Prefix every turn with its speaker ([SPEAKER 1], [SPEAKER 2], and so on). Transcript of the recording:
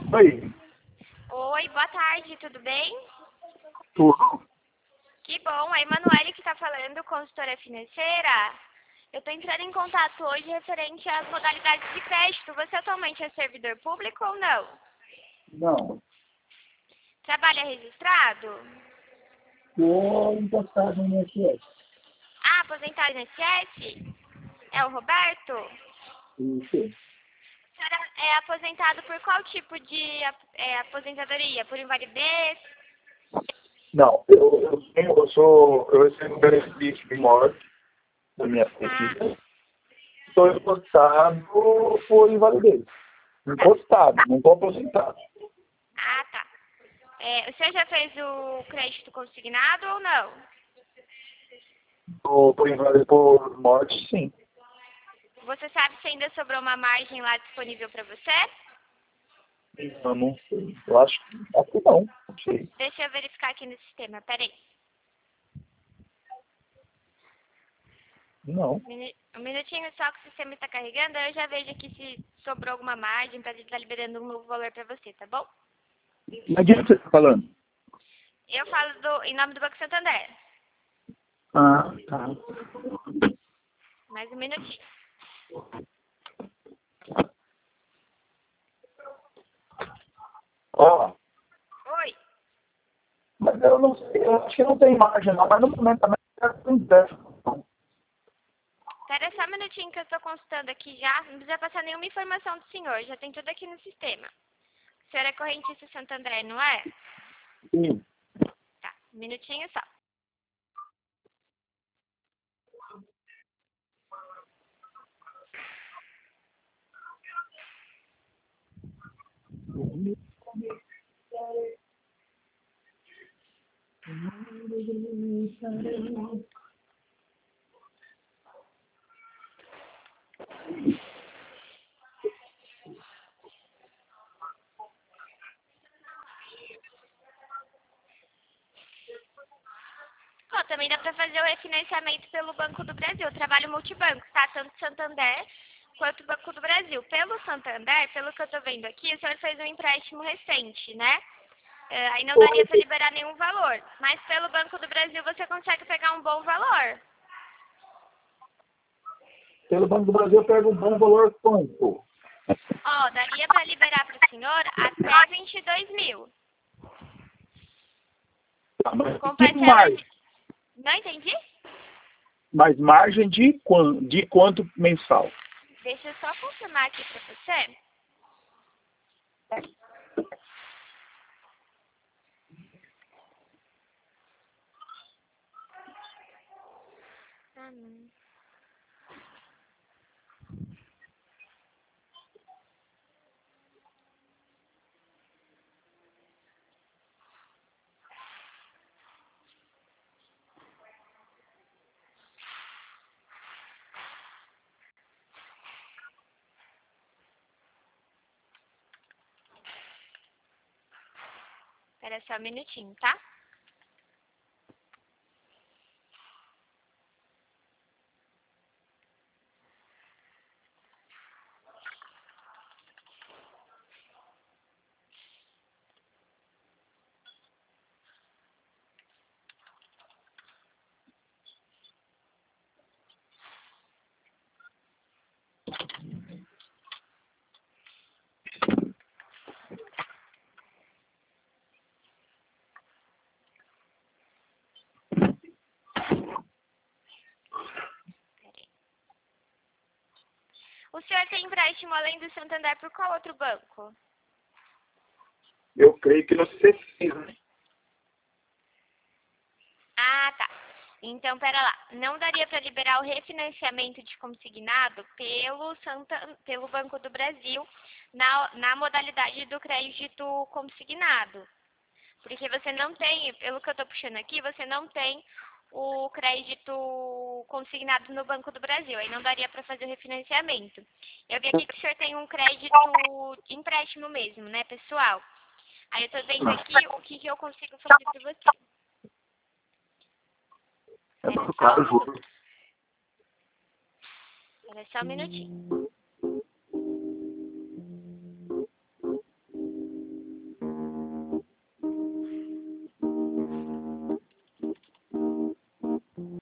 [SPEAKER 1] Oi,
[SPEAKER 2] Oi, boa tarde, tudo bem?
[SPEAKER 1] tudo?
[SPEAKER 2] Que bom, a Emanuele que está falando, consultora financeira. Eu estou entrando em contato hoje referente às modalidades de crédito. Você atualmente é servidor público ou não?
[SPEAKER 1] Não,
[SPEAKER 2] Trabalha registrado?
[SPEAKER 1] estou encostado no INSS.
[SPEAKER 2] Ah, aposentado no INSS? É o Roberto?
[SPEAKER 1] Isso.
[SPEAKER 2] O senhor é aposentado por qual tipo de aposentadoria? Por invalidez?
[SPEAKER 1] Não, eu recebo benefício de morte da minha
[SPEAKER 2] Ah,
[SPEAKER 1] filha. Estou encostado por invalidez. Encostado, não estou aposentado.
[SPEAKER 2] tá. O senhor já fez o crédito consignado ou não?
[SPEAKER 1] Por invalidez por morte, sim.
[SPEAKER 2] Você sabe se ainda sobrou uma margem lá disponível para você?
[SPEAKER 1] Eu não sei. Eu acho que não. Não sei.
[SPEAKER 2] Deixa eu verificar aqui no sistema, peraí.
[SPEAKER 1] Não.
[SPEAKER 2] Um minutinho só que o sistema está carregando, aí eu já vejo aqui se sobrou alguma margem para estar liberando um novo valor para você, tá bom?
[SPEAKER 1] Mas de onde você está falando?
[SPEAKER 2] Eu falo em nome do Banco Santander.
[SPEAKER 1] Ah, tá.
[SPEAKER 2] Mais um minutinho.
[SPEAKER 1] Ó,
[SPEAKER 2] Oi,
[SPEAKER 1] mas eu não sei. Eu acho que não tem margem, não. Mas no momento também não empréstimo.
[SPEAKER 2] espera só um minutinho que eu estou consultando aqui já. Não precisa passar nenhuma informação do senhor, já tem tudo aqui no sistema. O senhor é correntista Santander, não é?
[SPEAKER 1] Sim.
[SPEAKER 2] Tá, um minutinho só. Ó, também dá para fazer o refinanciamento pelo Banco do Brasil. Eu trabalho multibanco, tá? Tanto Santander quanto Banco do Brasil. Pelo Santander, pelo que eu tô vendo aqui, o senhor fez um empréstimo recente, né? Aí não daria para liberar nenhum valor. Mas pelo Banco do Brasil você consegue pegar um bom valor.
[SPEAKER 1] Pelo Banco do Brasil eu pego um bom valor quanto?
[SPEAKER 2] Ó, daria para liberar para o senhor até 22 mil.
[SPEAKER 1] Tá, mas
[SPEAKER 2] Com
[SPEAKER 1] que
[SPEAKER 2] parcelas
[SPEAKER 1] mais?
[SPEAKER 2] de... Não entendi?
[SPEAKER 1] Mas margem de quanto mensal?
[SPEAKER 2] Deixa eu só confirmar aqui para você. Ah, não. Espera só um minutinho, tá? Peraí. O senhor tem empréstimo além do Santander por qual outro banco?
[SPEAKER 1] Eu creio que no C6, né?
[SPEAKER 2] Ah, tá. Então, pera lá. Não daria para liberar o refinanciamento de consignado pelo Banco do Brasil na modalidade do crédito consignado. Porque você não tem, pelo que eu estou puxando aqui, você não tem o crédito consignado no Banco do Brasil. Aí não daria para fazer o refinanciamento. Eu vi aqui que o senhor tem um crédito empréstimo mesmo, né, pessoal? Aí eu estou vendo aqui o que eu consigo fazer para você.
[SPEAKER 1] É
[SPEAKER 2] Espera
[SPEAKER 1] muito
[SPEAKER 2] só um
[SPEAKER 1] caro o
[SPEAKER 2] minuto.
[SPEAKER 1] juro.
[SPEAKER 2] Espera só um minutinho.